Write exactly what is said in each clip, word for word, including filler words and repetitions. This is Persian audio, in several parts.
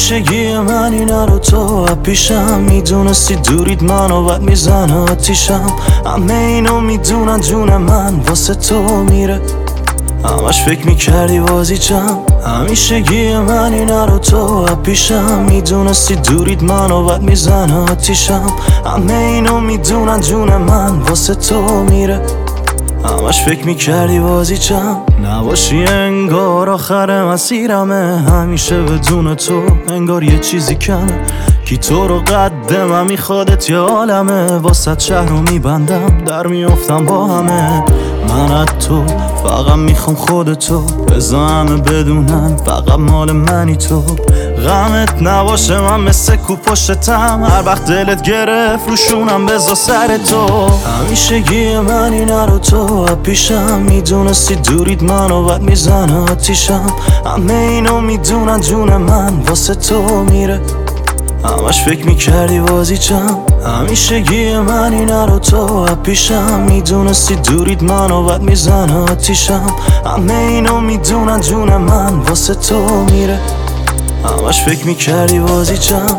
همیشگی من اینا رو تو پیشم میدونستی دورید منو بد میزنه آتیشم. همه اینو میدونن جون من واسه تو میره، همش فکر میکردی بازیچم. همیشگی من اینا رو تو پیشم میدونستی دورید منو بد میزنه آتیشم. همه اینو میدونن جون من واسه تو میره، همش فکر میکردی بازیچم. نباشی انگار آخر مسیرمه، همیشه بدون تو انگار یه چیزی کمه. کی تو رو قدم میخوادت یه عالمه، واسه شهر رو میبندم در میافتم با همه. من از تو فقط میخوام خودتو، بذار همه بدونن فقط مال منی تو. غمت نباشه من مثل کو پشتم، هر وقت دلت گرفت روشونم بذار سر تو. همیشگی من اینا رو تو پیشم میدونستی دورید منو بد میزنه آتیشم. همه اینو میدونن جون من واسه تو میره، همش فکر میکردی بازیچم. همیشگی من اینا رو تو پیشم میدونستی دورید منو بد میزنه آتیشم. همه اینو میدونن جون من واسه تو میره، همش فکر میکردی بازیچم.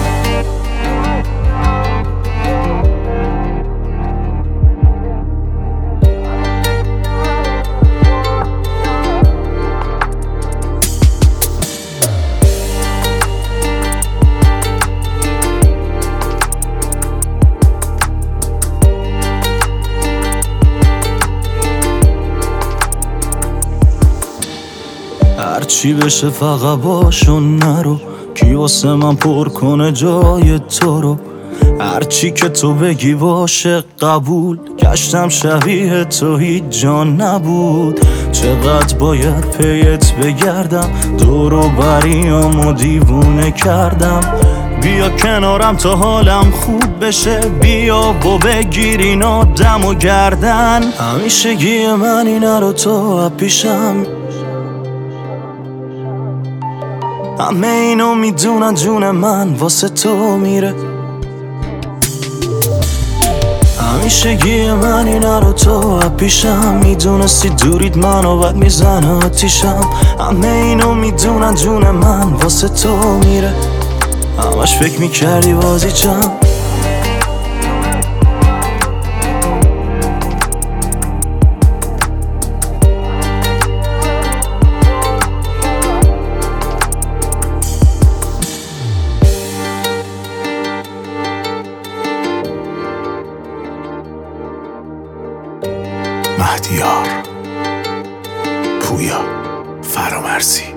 هرچی بشه فقط باشون نرو، کی واسه من پر کنه جای تو رو. هرچی که تو بگی باشه قبول، گشتم شبیه تو هیچ جان نبود. چقدر باید پیت بگردم، دور و بریامو دیوونه کردم. بیا کنارم تا حالم خوب بشه، بیا و بگیر این آدم و گردن. همیشگی من اینا رو تو پیشم، همه اینو میدونن جون من واسه تو میره. همیشگی من اینا رو تو پیشم میدونستی دورید منو بد میزنه آتیشم. همه اینو میدونن جون من واسه تو میره، همش فکر میکردی بازیچم. مهدیار، پویا، فرامرزی.